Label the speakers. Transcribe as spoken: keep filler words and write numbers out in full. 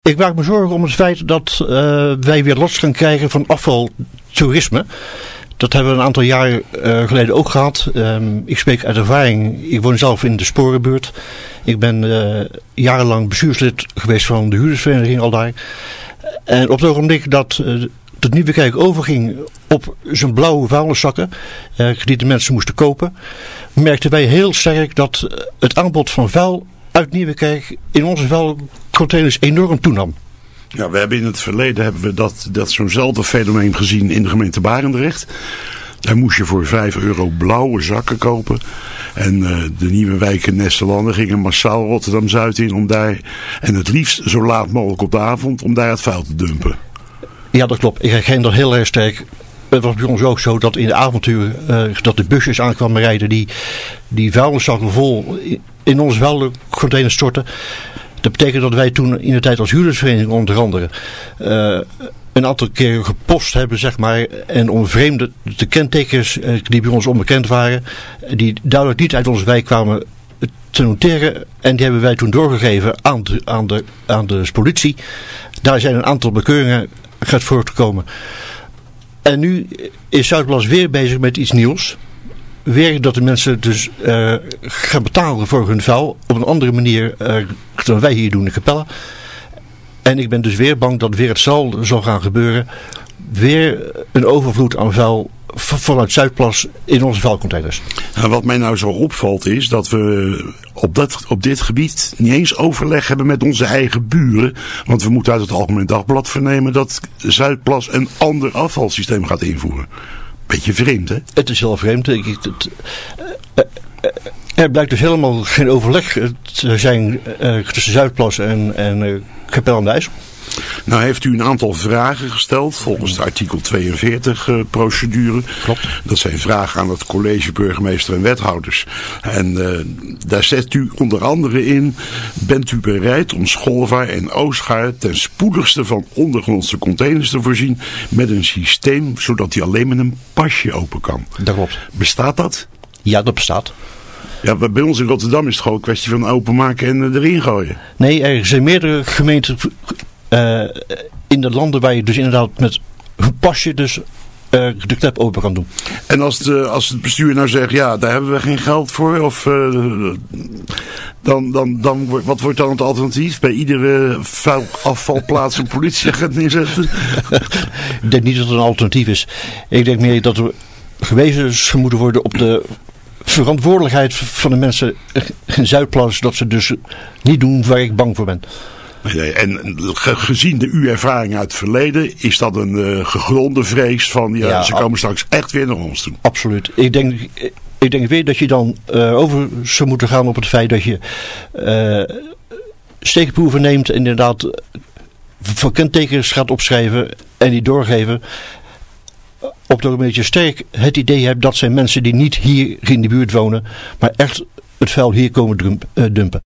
Speaker 1: Ik maak me zorgen om het feit dat uh, wij weer last gaan krijgen van afvaltoerisme. Dat hebben we een aantal jaar uh, geleden ook gehad. Um, ik spreek uit ervaring. Ik woon zelf in de Sporenbuurt. Ik ben uh, jarenlang bestuurslid geweest van de huurdersvereniging al daar. En op het ogenblik dat uh, het Nieuwekerk overging op zijn blauwe vuilniszakken, uh, die de mensen moesten kopen, merkten wij heel sterk dat het aanbod van vuil uit Nieuwekerk in onze vuilcontainers enorm toenam.
Speaker 2: Ja, we hebben in het verleden hebben we dat, dat zo'nzelfde fenomeen gezien in de gemeente Barendrecht. Daar moest je voor vijf euro blauwe zakken kopen. En uh, de nieuwe wijken Nestelanden gingen massaal Rotterdam-Zuid in om daar, en het liefst zo laat mogelijk op de avond, om daar het vuil te dumpen.
Speaker 1: Ja, dat klopt. Ik herken dat heel erg sterk. Het was bij ons ook zo dat in de avontuur uh, dat de busjes aankwamen rijden die, die vuilniszakken vol in onze vuilcontainers storten. Dat betekent dat wij toen in de tijd als huurdersvereniging onder andere uh, een aantal keer gepost hebben, zeg maar, en om vreemde de kentekens uh, die bij ons onbekend waren, die duidelijk niet uit onze wijk kwamen, te noteren. En die hebben wij toen doorgegeven aan de, aan de, aan de politie. Daar zijn een aantal bekeuringen gaat voortkomen. En nu is Zuidplas weer bezig met iets nieuws. Weer dat de mensen dus uh, gaan betalen voor hun vuil op een andere manier uh, dan wij hier doen in Capelle. En ik ben dus weer bang dat weer hetzelfde zal gaan gebeuren. Weer een overvloed aan vuil vanuit Zuidplas in onze vuilcontainers.
Speaker 2: En wat mij nou zo opvalt is dat we op, dat, op dit gebied niet eens overleg hebben met onze eigen buren. Want we moeten uit het Algemeen Dagblad vernemen dat Zuidplas een ander afvalsysteem gaat invoeren. Beetje vreemd, hè?
Speaker 1: Het is heel vreemd. Ik, het, het, uh, uh, er blijkt dus helemaal geen overleg te zijn uh, tussen Zuidplas en, en uh, Capelle aan de IJssel.
Speaker 2: Nou heeft u een aantal vragen gesteld volgens de artikel tweeënveertig uh, procedure.
Speaker 1: Klopt.
Speaker 2: Dat zijn vragen aan het college burgemeester en wethouders. En uh, daar zet u onder andere in: bent u bereid om Scholvaar en Oostgaard ten spoedigste van ondergrondse containers te voorzien met een systeem zodat die alleen met een pasje open kan?
Speaker 1: Dat klopt.
Speaker 2: Bestaat dat?
Speaker 1: Ja, dat bestaat.
Speaker 2: Ja, bij ons in Rotterdam is het gewoon een kwestie van openmaken en uh, erin gooien.
Speaker 1: Nee, er zijn meerdere gemeenten Uh, in de landen waar je dus inderdaad met een pasje dus uh, de klep open kan doen.
Speaker 2: En als, de, als het bestuur nou zegt, ja, daar hebben we geen geld voor, of uh, dan, dan, dan, wat wordt dan het alternatief? Bij iedere vuil afvalplaats een politie gaat neerzetten?
Speaker 1: Ik denk niet dat het een alternatief is. Ik denk meer dat er gewezen moeten worden op de verantwoordelijkheid van de mensen in Zuidplas, dat ze dus niet doen waar ik bang voor ben.
Speaker 2: Nee, en gezien de uw ervaring uit het verleden, is dat een uh, gegronde vrees van, ja, ja, ze komen straks echt weer naar ons toe.
Speaker 1: Absoluut. Ik denk, ik denk weer dat je dan uh, over zou moeten gaan op het feit dat je uh, steekproeven neemt en inderdaad van kentekens gaat opschrijven en die doorgeven. Op het moment dat je sterk het idee hebt dat zijn mensen die niet hier in de buurt wonen, maar echt het vuil hier komen dumpen.